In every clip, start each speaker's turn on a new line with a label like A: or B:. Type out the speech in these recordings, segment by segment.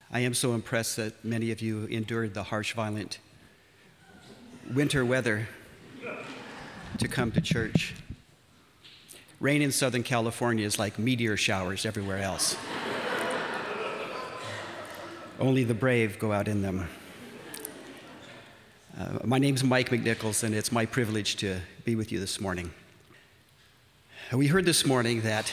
A: I am so impressed that many of you endured the harsh, violent winter weather to come to church. Rain in Southern California is like meteor showers everywhere else. Only the brave go out in them. My name's Mike McNichols, and it's my privilege to be with you this morning. We heard this morning that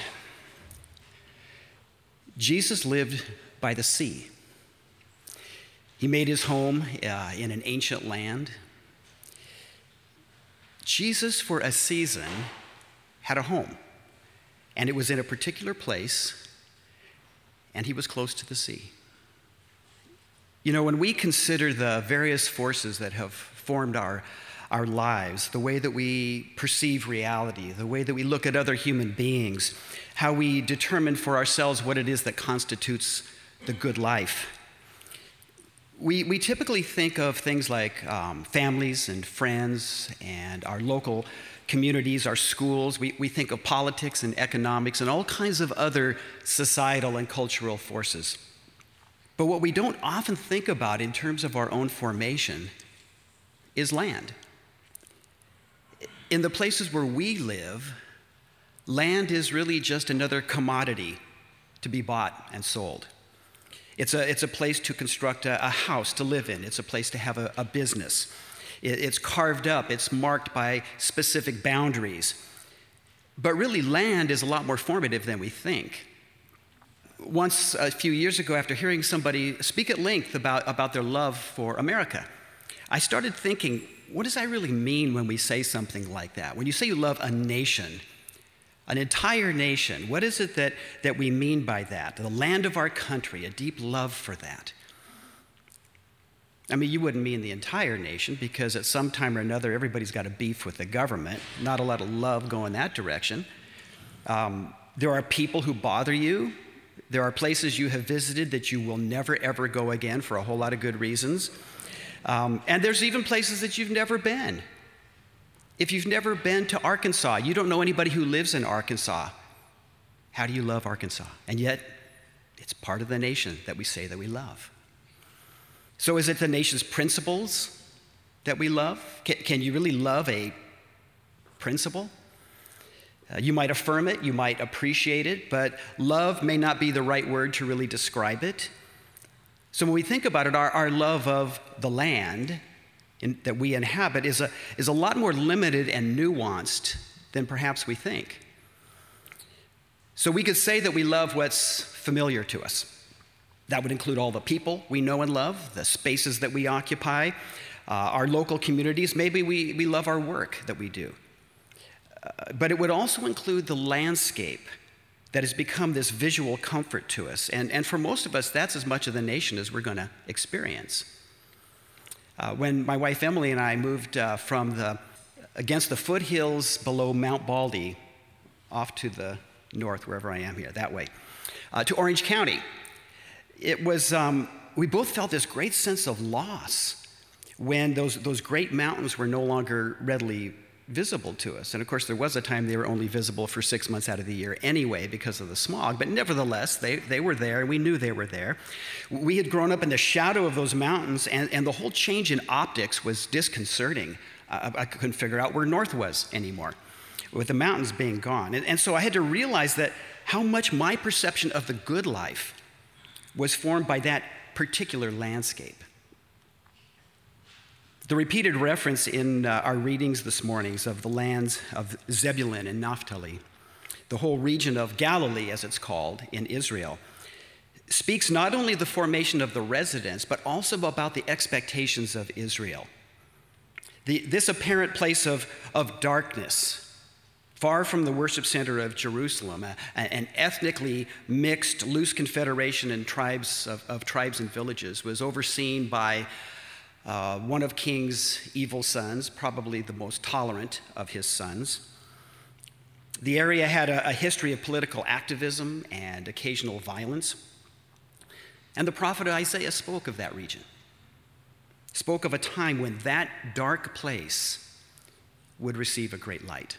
A: Jesus lived by the sea. He made his home in an ancient land. Jesus, for a season, had a home, and it was in a particular place, and he was close to the sea. You know, when we consider the various forces that have formed our lives, the way that we perceive reality, the way that we look at other human beings, how we determine for ourselves what it is that constitutes the good life, we typically think of things like families and friends and our local communities, our schools. We think of politics and economics and all kinds of other societal and cultural forces. But what we don't often think about in terms of our own formation is land. In the places where we live, land is really just another commodity to be bought and sold. It's a place to construct a house to live in. It's a place to have a business. It's carved up. It's marked by specific boundaries. But really, land is a lot more formative than we think. Once, a few years ago, after hearing somebody speak at length about their love for America, I started thinking, what does that really mean when we say something like that? When you say you love a nation, an entire nation, what is it that we mean by that? The land of our country, a deep love for that. I mean, you wouldn't mean the entire nation, because at some time or another, everybody's got a beef with the government. Not a lot of love going that direction. There are people who bother you. There are places you have visited that you will never, ever go again for a whole lot of good reasons. And there's even places that you've never been. If you've never been to Arkansas, you don't know anybody who lives in Arkansas. How do you love Arkansas? And yet, it's part of the nation that we say that we love. So is it the nation's principles that we love? Can you really love a principle? You might affirm it, you might appreciate it, but love may not be the right word to really describe it. So when we think about it, our love of the land that we inhabit is a lot more limited and nuanced than perhaps we think. So we could say that we love what's familiar to us. That would include all the people we know and love, the spaces that we occupy, our local communities. Maybe we love our work that we do. But it would also include the landscape that has become this visual comfort to us. And for most of us, that's as much of the nation as we're going to experience. When my wife Emily and I moved against the foothills below Mount Baldy, off to the north, wherever I am here, that way, to Orange County, it was, we both felt this great sense of loss when those great mountains were no longer readily visible to us. And of course, there was a time they were only visible for 6 months out of the year anyway because of the smog, but nevertheless, they were there, and we knew they were there. We had grown up in the shadow of those mountains, and the whole change in optics was disconcerting. I couldn't figure out where north was anymore, with the mountains being gone. And so I had to realize that how much my perception of the good life was formed by that particular landscape. The repeated reference in our readings this morning of the lands of Zebulun and Naphtali, the whole region of Galilee, as it's called, in Israel, speaks not only of the formation of the residents, but also about the expectations of Israel. This apparent place of darkness, far from the worship center of Jerusalem, an ethnically mixed, loose confederation of tribes and villages, was overseen by one of King's evil sons, probably the most tolerant of his sons. The area had a history of political activism and occasional violence. And the prophet Isaiah spoke of that region, spoke of a time when that dark place would receive a great light.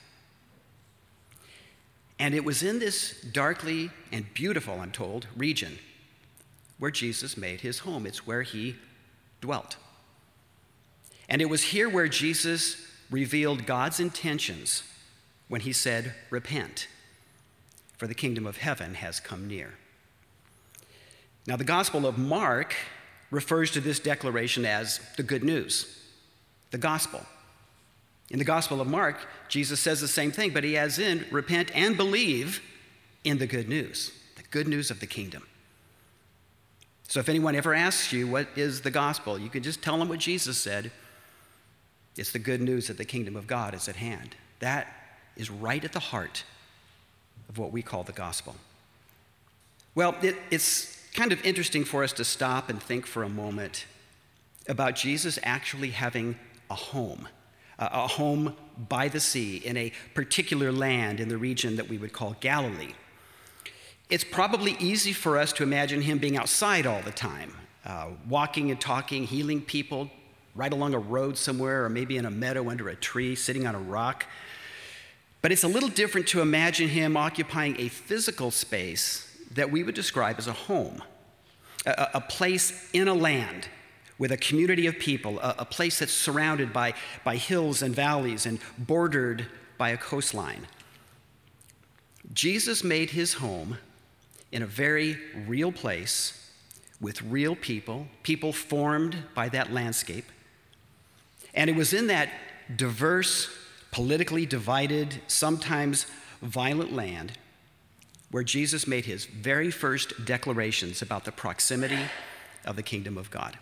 A: And it was in this darkly and beautiful, I'm told, region where Jesus made his home. It's where he dwelt. And it was here where Jesus revealed God's intentions when he said, "Repent, for the kingdom of heaven has come near." Now, the Gospel of Mark refers to this declaration as the good news, the gospel. In the Gospel of Mark, Jesus says the same thing, but he adds in, repent and believe in the good news of the kingdom. So if anyone ever asks you what is the gospel, you can just tell them what Jesus said. It's the good news that the kingdom of God is at hand. That is right at the heart of what we call the gospel. Well, it's kind of interesting for us to stop and think for a moment about Jesus actually having a home by the sea in a particular land in the region that we would call Galilee. It's probably easy for us to imagine him being outside all the time, walking and talking, healing people right along a road somewhere, or maybe in a meadow under a tree, sitting on a rock. But it's a little different to imagine him occupying a physical space that we would describe as a home, a place in a land with a community of people, a place that's surrounded by hills and valleys and bordered by a coastline. Jesus made his home in a very real place with real people formed by that landscape. And it was in that diverse, politically divided, sometimes violent land where Jesus made his very first declarations about the proximity of the kingdom of God.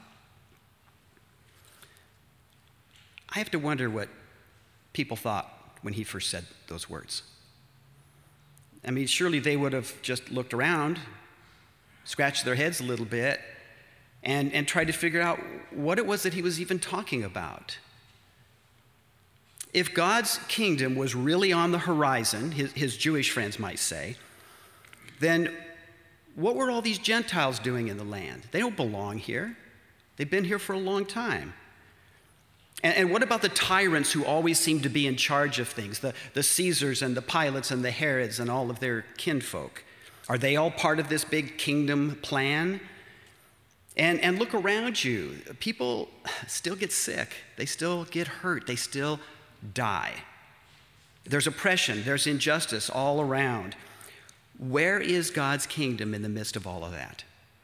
A: I have to wonder what people thought when he first said those words. I mean, surely they would have just looked around, scratched their heads a little bit, and tried to figure out what it was that he was even talking about. If God's kingdom was really on the horizon, his Jewish friends might say, then what were all these Gentiles doing in the land? They don't belong here. They've been here for a long time. And what about the tyrants who always seem to be in charge of things, the Caesars and the Pilates and the Herods and all of their kinfolk? Are they all part of this big kingdom plan? And look around you. People still get sick. They still get hurt. They still die. There's oppression. There's injustice all around. Where is God's kingdom in the midst of all of that?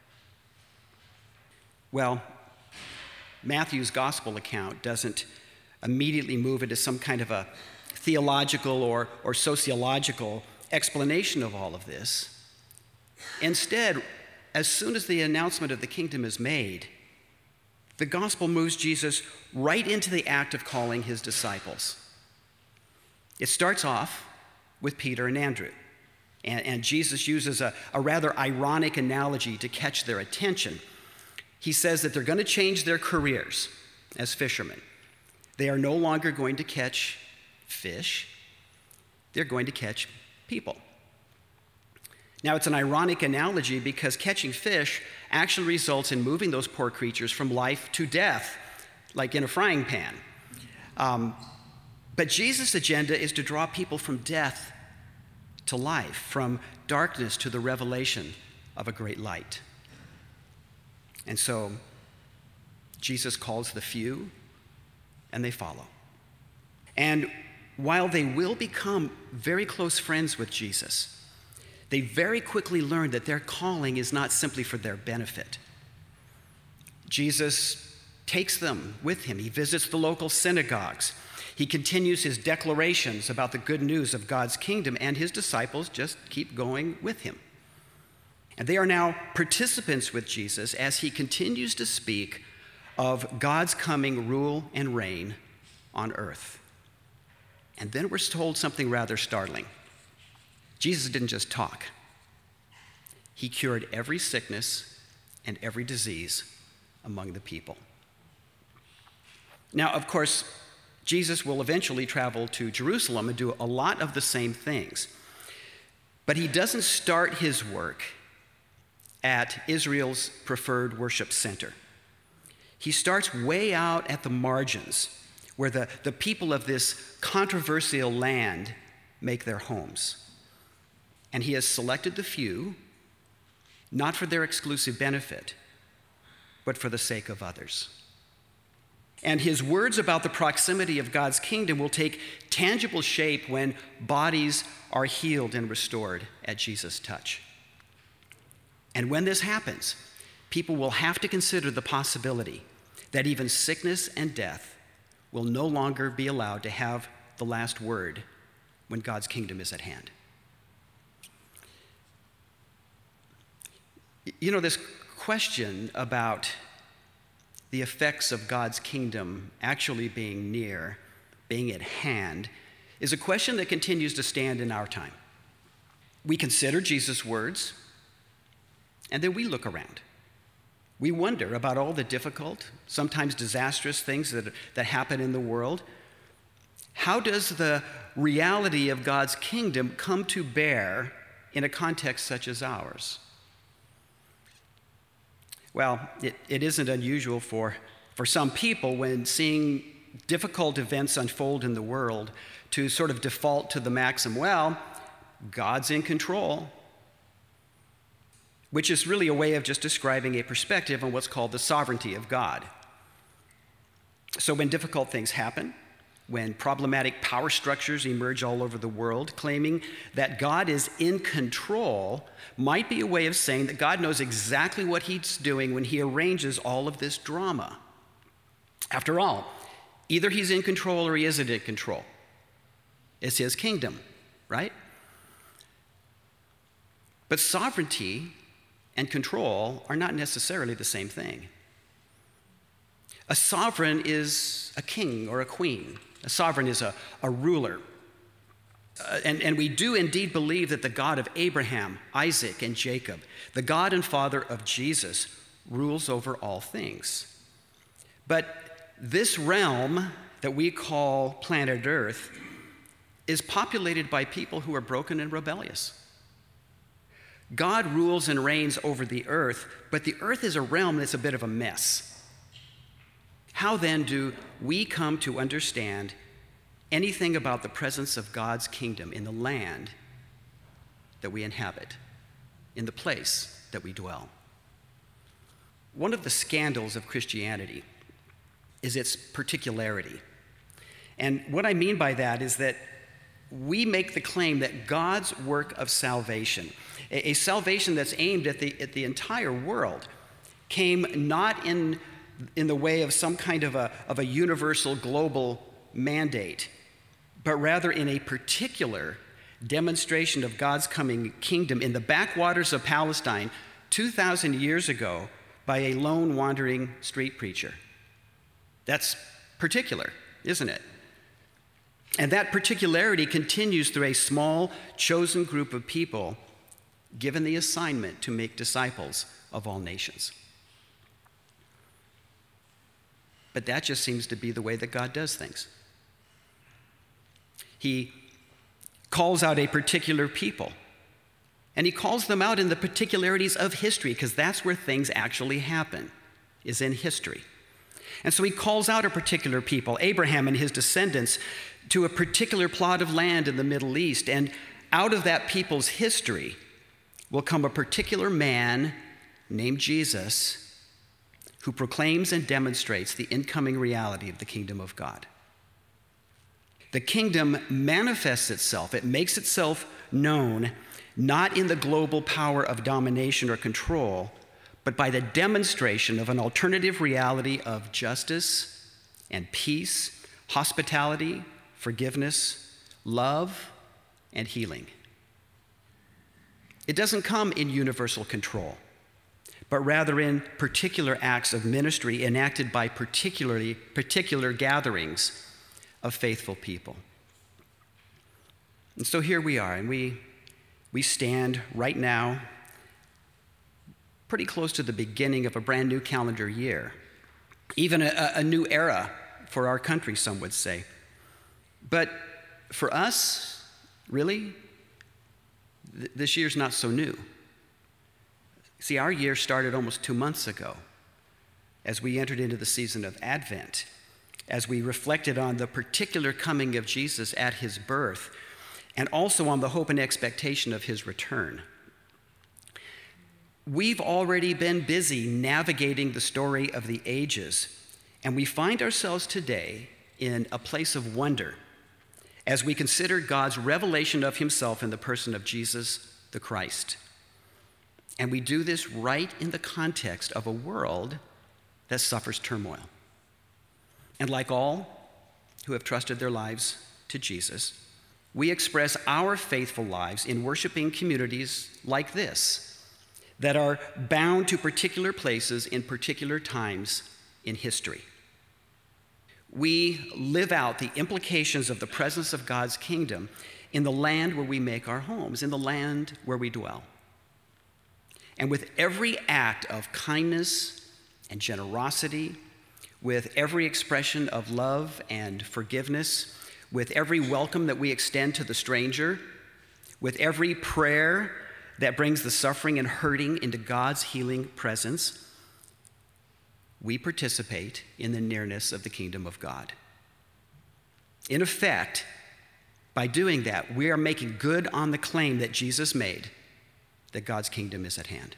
A: Well, Matthew's gospel account doesn't immediately move into some kind of a theological or sociological explanation of all of this. Instead, as soon as the announcement of the kingdom is made, the gospel moves Jesus right into the act of calling his disciples. It starts off with Peter and Andrew, and Jesus uses a rather ironic analogy to catch their attention. He says that they're going to change their careers as fishermen. They are no longer going to catch fish. They're going to catch people. Now, it's an ironic analogy because catching fish actually results in moving those poor creatures from life to death, like in a frying pan. But Jesus' agenda is to draw people from death to life, from darkness to the revelation of a great light. And so Jesus calls the few, and they follow. And while they will become very close friends with Jesus, they very quickly learn that their calling is not simply for their benefit. Jesus takes them with him. He visits the local synagogues. He continues his declarations about the good news of God's kingdom, and his disciples just keep going with him. And they are now participants with Jesus as he continues to speak of God's coming rule and reign on earth. And then we're told something rather startling. Jesus didn't just talk. He cured every sickness and every disease among the people. Now, of course, Jesus will eventually travel to Jerusalem and do a lot of the same things. But he doesn't start his work at Israel's preferred worship center. He starts way out at the margins, where the people of this controversial land make their homes. And he has selected the few, not for their exclusive benefit, but for the sake of others. And his words about the proximity of God's kingdom will take tangible shape when bodies are healed and restored at Jesus' touch. And when this happens, people will have to consider the possibility that even sickness and death will no longer be allowed to have the last word when God's kingdom is at hand. You know, this question about the effects of God's kingdom actually being near, being at hand, is a question that continues to stand in our time. We consider Jesus' words, and then we look around. We wonder about all the difficult, sometimes disastrous things that happen in the world. How does the reality of God's kingdom come to bear in a context such as ours? Well, it isn't unusual for some people, when seeing difficult events unfold in the world, to sort of default to the maxim, well, God's in control, which is really a way of just describing a perspective on what's called the sovereignty of God. So when difficult things happen, when problematic power structures emerge all over the world, claiming that God is in control might be a way of saying that God knows exactly what he's doing when he arranges all of this drama. After all, either he's in control or he isn't in control. It's his kingdom, right? But sovereignty and control are not necessarily the same thing. A sovereign is a king or a queen. A sovereign is a ruler. And we do indeed believe that the God of Abraham, Isaac, and Jacob, the God and Father of Jesus, rules over all things. But this realm that we call planet Earth is populated by people who are broken and rebellious. God rules and reigns over the earth, but the earth is a realm that's a bit of a mess. How then do we come to understand anything about the presence of God's kingdom in the land that we inhabit, in the place that we dwell? One of the scandals of Christianity is its particularity. And what I mean by that is that we make the claim that God's work of salvation, a salvation that's aimed at the entire world, came not in the way of some kind of a universal global mandate, but rather in a particular demonstration of God's coming kingdom in the backwaters of Palestine 2,000 years ago by a lone wandering street preacher. That's particular, isn't it? And that particularity continues through a small, chosen group of people given the assignment to make disciples of all nations. But that just seems to be the way that God does things. He calls out a particular people, and he calls them out in the particularities of history, because that's where things actually happen, is in history. And so he calls out a particular people, Abraham and his descendants, to a particular plot of land in the Middle East. And out of that people's history will come a particular man named Jesus, who proclaims and demonstrates the incoming reality of the kingdom of God. The kingdom manifests itself, it makes itself known, not in the global power of domination or control, but by the demonstration of an alternative reality of justice and peace, hospitality, forgiveness, love, and healing. It doesn't come in universal control, but rather in particular acts of ministry enacted by particular gatherings of faithful people. And so here we are, and we stand right now pretty close to the beginning of a brand new calendar year, even a new era for our country, some would say. But for us, really, this year's not so new. See, our year started almost 2 months ago as we entered into the season of Advent, as we reflected on the particular coming of Jesus at his birth, and also on the hope and expectation of his return. We've already been busy navigating the story of the ages, and we find ourselves today in a place of wonder as we consider God's revelation of himself in the person of Jesus the Christ. And we do this right in the context of a world that suffers turmoil. And like all who have trusted their lives to Jesus, we express our faithful lives in worshiping communities like this that are bound to particular places in particular times in history. We live out the implications of the presence of God's kingdom in the land where we make our homes, in the land where we dwell. And with every act of kindness and generosity, with every expression of love and forgiveness, with every welcome that we extend to the stranger, with every prayer that brings the suffering and hurting into God's healing presence, we participate in the nearness of the kingdom of God. In effect, by doing that, we are making good on the claim that Jesus made that God's kingdom is at hand.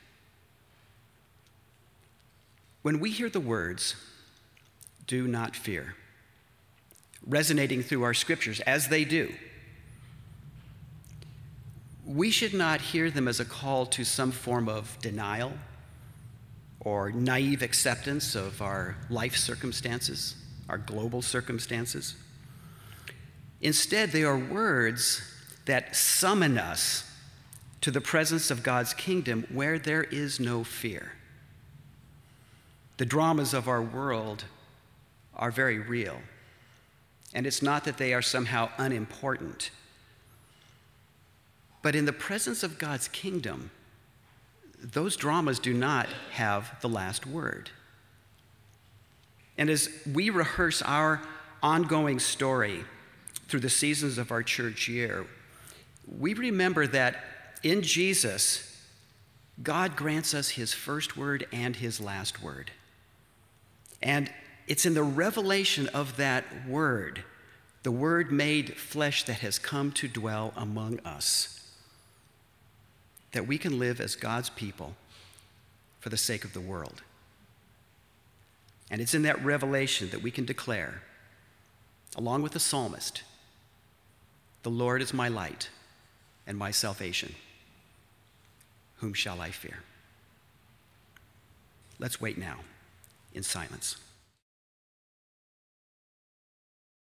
A: When we hear the words, "Do not fear," resonating through our scriptures as they do, we should not hear them as a call to some form of denial or naive acceptance of our life circumstances, our global circumstances. Instead, they are words that summon us to the presence of God's kingdom where there is no fear. The dramas of our world are very real, and it's not that they are somehow unimportant. But in the presence of God's kingdom, those dramas do not have the last word. And as we rehearse our ongoing story through the seasons of our church year, we remember that in Jesus, God grants us his first word and his last word. And it's in the revelation of that word, the word made flesh that has come to dwell among us, that we can live as God's people for the sake of the world. And it's in that revelation that we can declare, along with the psalmist, "The Lord is my light and my salvation. Whom shall I fear?" Let's wait now in silence.